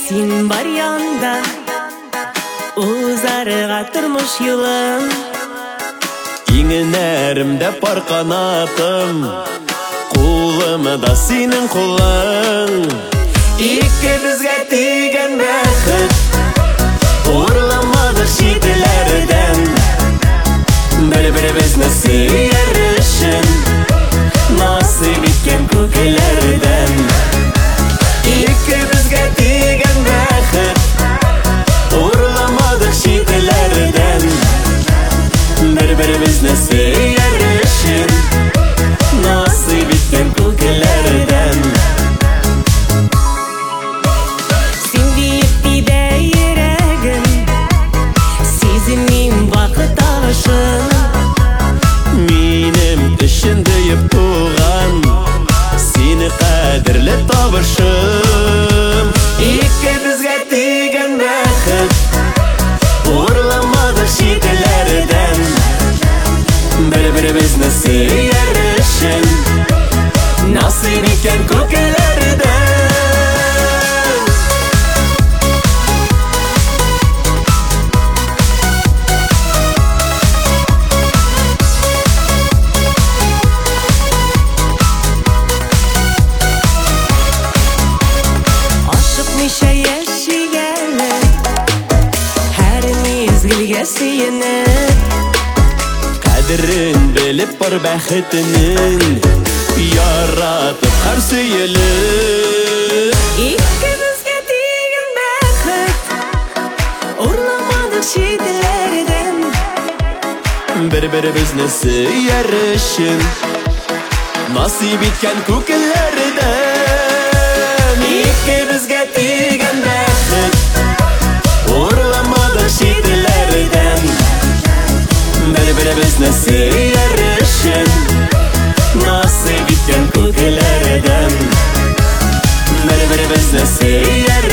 Син бар янда узарга тормыш юлым. Иңенәремдә пар канатым, кулымда синең кулың. Икебезгә тигән бәхет, урламадык читләрдән. Бер-беребезне сөяр өчен насыйп иткән күкләрдән. Икебезгә тигән бәхет, урламадык читләрдән. Бер-беребезне сөяр өчен насыйп иткән күкләрдән. Син диеп тибә йөрәгем, сизенмим вакыт агышын. Минем өчен диеп туган, сине кадерле табышым. Икебезгә тигән бәхет, урламадык читләрдән. Бер-беребезне сөяр өчен насыйп иткән күкләрдән. Ашыкмыйча яшигәне, һәр мизгелгә сөенеп. Кадерен белеп бар бәхетенең, яратып һәр сөелеп. Икебезгә тигән бәхет, урламадык читләрдән. Бер-беребезне сөяр өчен насыйп иткән күкләрдән. Икебезгә тигән бәхет, урламадык читләрдән. Бер-беребезне сөяр өчен насыйп иткән күкләрдән. Бер-беребезне сөяр